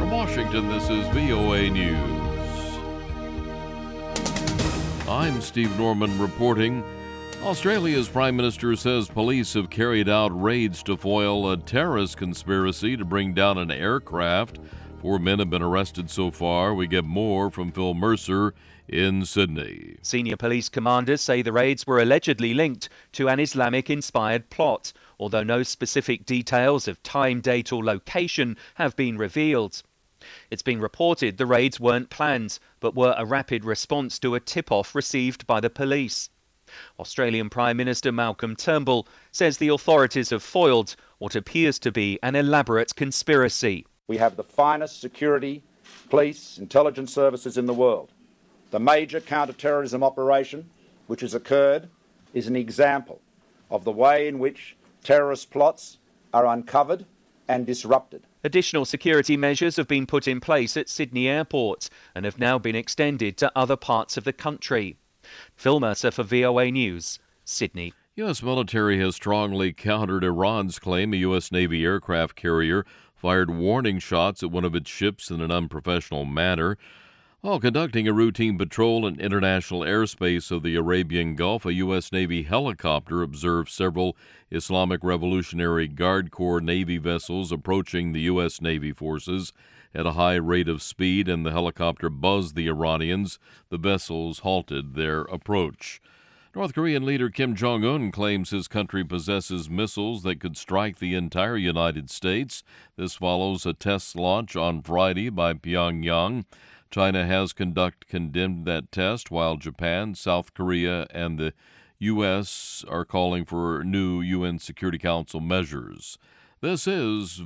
From Washington, this is VOA News. I'm Steve Norman reporting. Australia's Prime Minister says police have carried out raids to foil a terrorist conspiracy to bring down an aircraft. 4 men have been arrested so far. We get more from Phil Mercer in Sydney. Senior police commanders say the raids were allegedly linked to an Islamic-inspired plot, although no specific details of time, date or location have been revealed. It's been reported the raids weren't planned, but were a rapid response to a tip-off received by the police. Australian Prime Minister Malcolm Turnbull says the authorities have foiled what appears to be an elaborate conspiracy. We have the finest security, police, intelligence services in the world. The major counter-terrorism operation which has occurred is an example of the way in which terrorist plots are uncovered and disrupted. Additional security measures have been put in place at Sydney Airport and have now been extended to other parts of the country. Phil Mercer for VOA News, Sydney. U.S. military has strongly countered Iran's claim a U.S. Navy aircraft carrier fired warning shots at one of its ships in an unprofessional manner. While conducting a routine patrol in international airspace of the Arabian Gulf, a U.S. Navy helicopter observed several Islamic Revolutionary Guard Corps Navy vessels approaching the U.S. Navy forces at a high rate of speed, and the helicopter buzzed the Iranians. The vessels halted their approach. North Korean leader Kim Jong-un claims his country possesses missiles that could strike the entire United States. This follows a test launch on Friday by Pyongyang. China has condemned that test, while Japan, South Korea, and the U.S. are calling for new UN Security Council measures. This is